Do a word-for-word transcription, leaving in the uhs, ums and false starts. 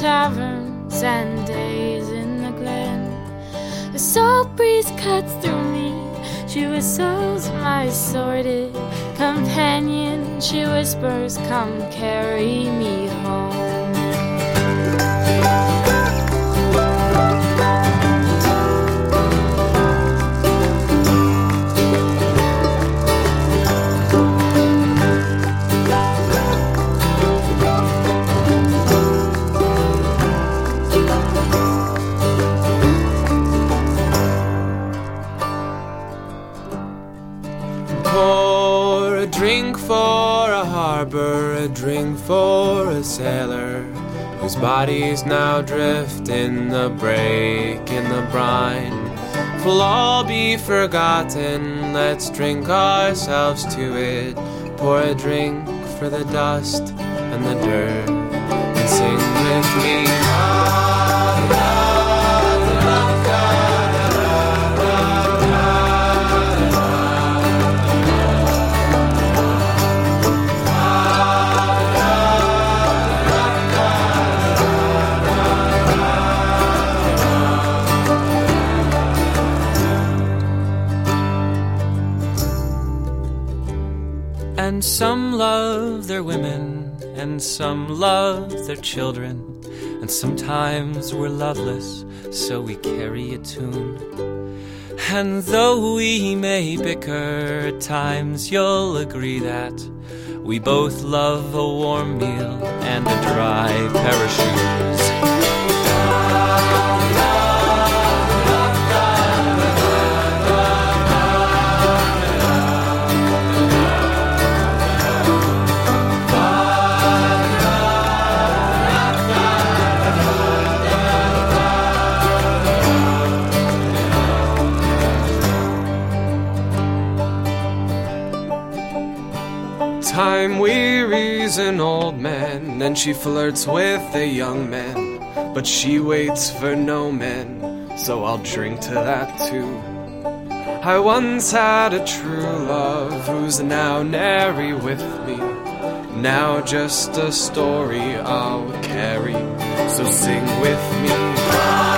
taverns and days in the glen. The salt breeze cuts through me. She whistles my sordid companion. She whispers, come carry me home. Pour a drink for a harbor, a drink for a sailor whose bodies now drift in the break, in the brine. We'll all be forgotten, let's drink ourselves to it. Pour a drink for the dust and the dirt, and sing with me. And some love their women, and some love their children, and sometimes we're loveless, so we carry a tune. And though we may bicker at times, you'll agree that we both love a warm meal and a dry pair of shoes. Time wearies an old man, and she flirts with a young man, but she waits for no men, so I'll drink to that too. I once had a true love who's now nary with me, now just a story I'll carry, so sing with me.